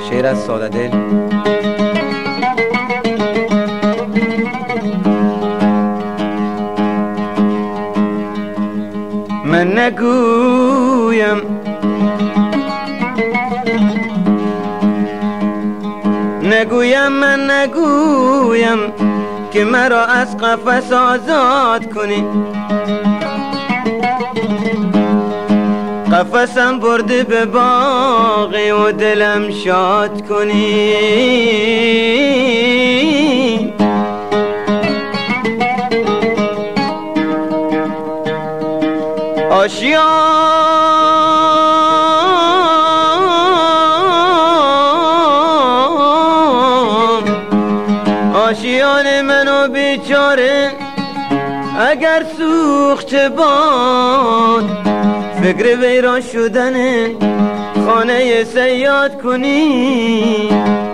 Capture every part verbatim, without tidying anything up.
شعر از ساده دل. من نگویم نگویم من نگویم که مرا از قفس آزاد کنی. قفسم برده به باغی و دلم شاد کنی. آشیان آشیان منو بیچاره اگر سوخته باد، فکر ویران شدن خانه صیاد کنی.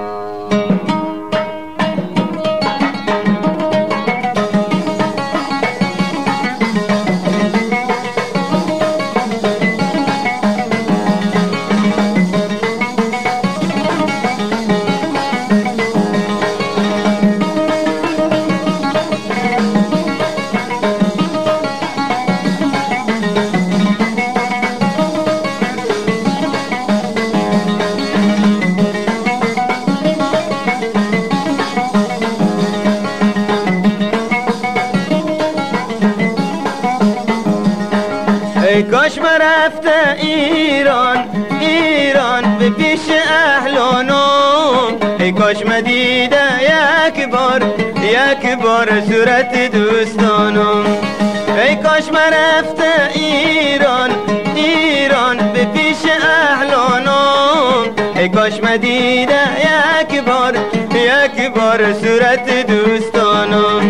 ای کاش من رفته ایران ایران به پیش اهلانم. ای کاش من دیده یک بار یک بار صورت دوستانم. ای کاش من رفته ایران ایران به پیش اهلانم. ای کاش من دیده یک بار یک بار صورت دوستانم.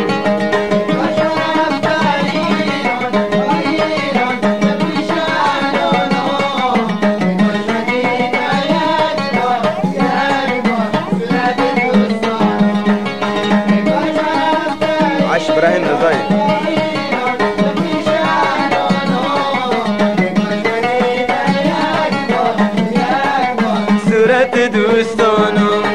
ابراهیم رضایی صورت دوستانم.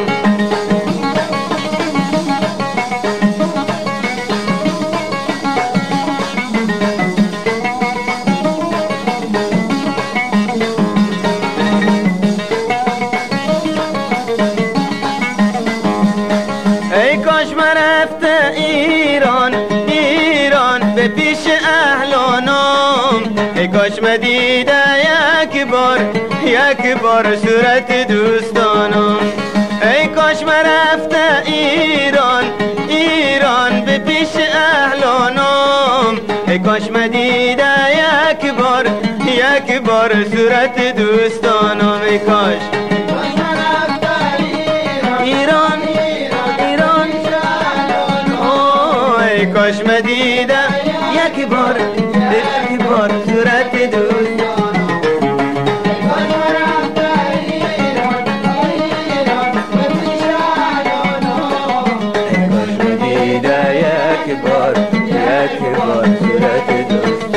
ای کاش من رفته ایران ایران به پیش اهلانم. ای کاش من دیده یک بار یک بار صورت دوستانم. ای کاش من رفته ایران ایران به پیش اهلانم. ای کاش من دیده یک بار یک بار صورت دوستانم. ای کاش ایران ایران اوه ای کاش من دیده یک بار یک بار صورت دوستانم. یک بار یک بار صورت دوست.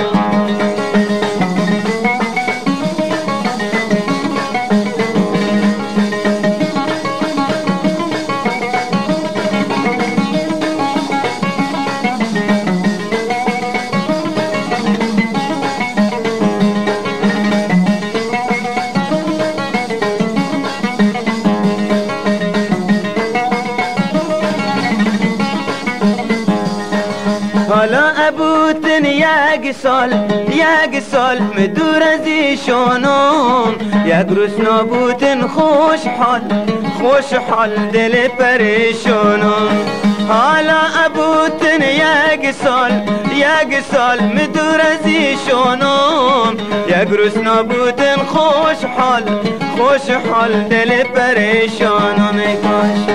حالا ابوتن یک سال یک سال می دور از ایشانم. یک روز نابودن خوشحال خوشحال دل پریشانم. حالا ابوتن یک سال یک سال می دور از ایشانم. یک روز نابودن خوشحال خوشحال دل پریشانم. ای کاش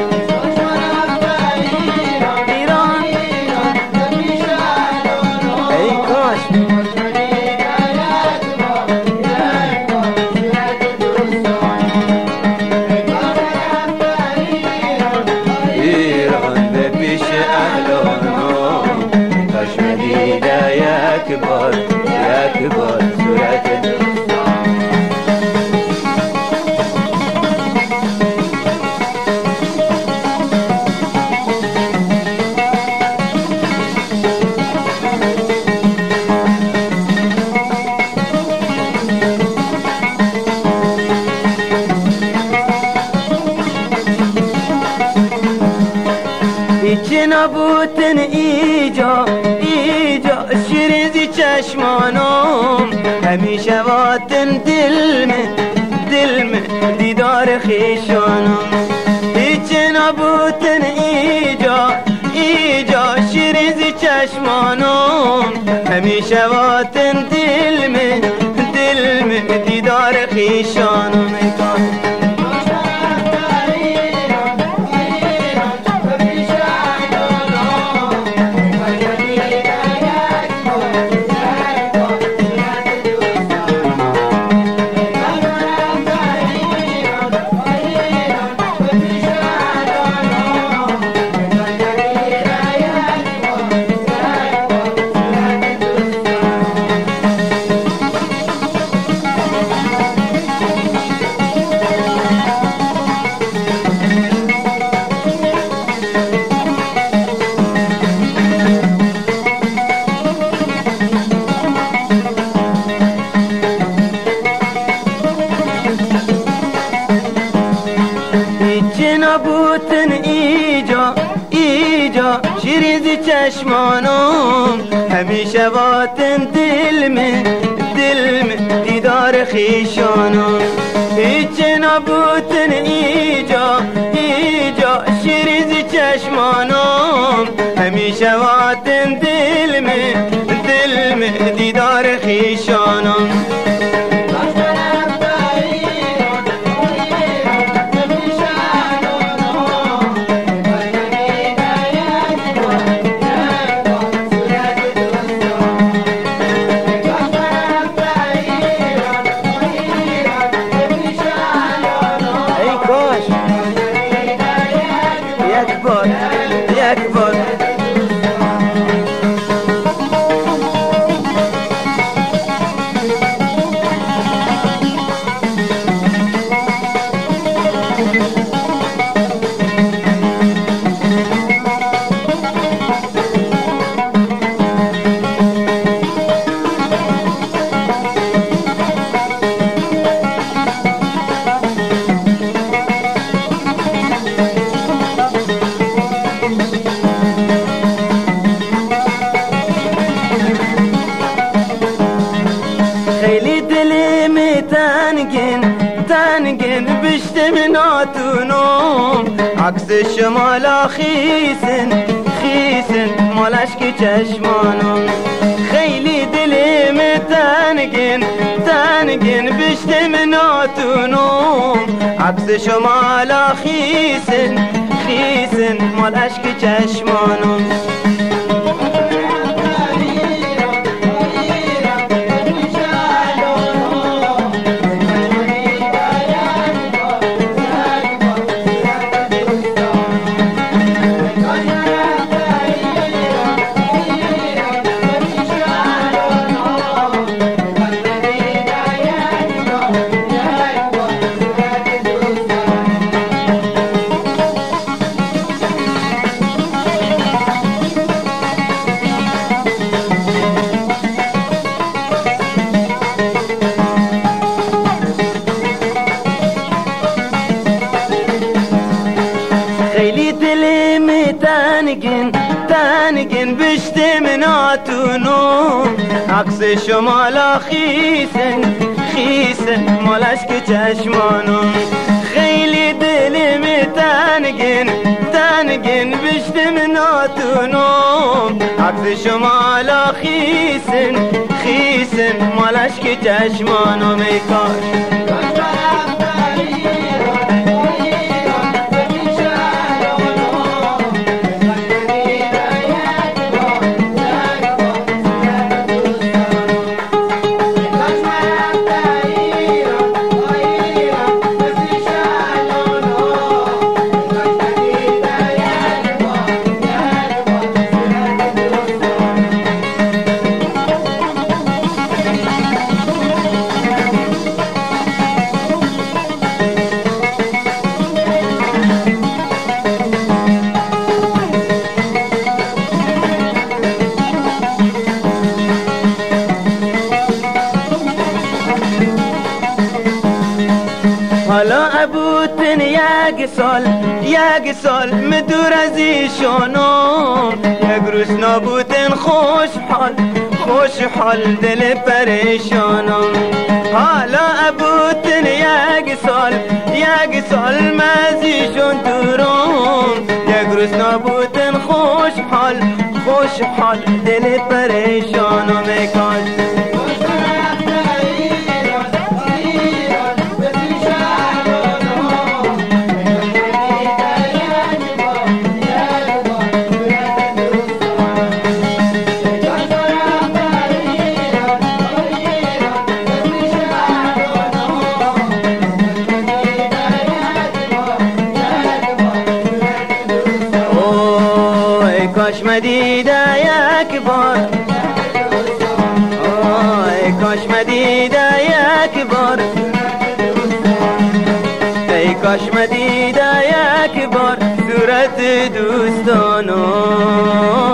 یک بار یک بار صورت هیچ نبودن ایجا ایجا شیرینزی چشمانم همیشه واتن دل من دل من دیدار خیشانم هیچ نبودن ایجا ایجا شیرینزی چشمانم همیشه واتن دل من دل من دیدار خیشانم نبودن ایجا ایجا شیرینزی چشمانم همیشه واتن دل من دل من دیدار خیشانم هیچ نبودن ایجا ایجا شیرینزی چشمانم همیشه واتن دل من دل من دیدار خیشانم خیلی دلی می تنگین تنگین بشت من آتونم عکس شمالا خیسن خیسن مالش که چشمانم خیلی دلی می تنگین تنگین بشت من آتونم عکس شمالا خیسن خیسن مالش که چشمانم خیلی دلی می تنگین تنگین بشت من آتونم عکس شمالا خیسن خیسن مالش که چشمانم خیلی دلی می تنگین تنگین بشت من آتونم عکس شمالا خیسن خیسن مالش که چشمانم ای کاش ابوتن یک سال یک سال مدور از ایشانم، یک روز نبودن خوشحال خوشحال دل پریشانم. حالا ابوتن یک سال یک سال مزیشون دورم، یک روز نبودن خوشحال خوشحال دل پریشانم. کاش کاش مدیده یک بار، ای کاش مدیده یک بار، ای کاش مدیده یک بار صورت دوستانو.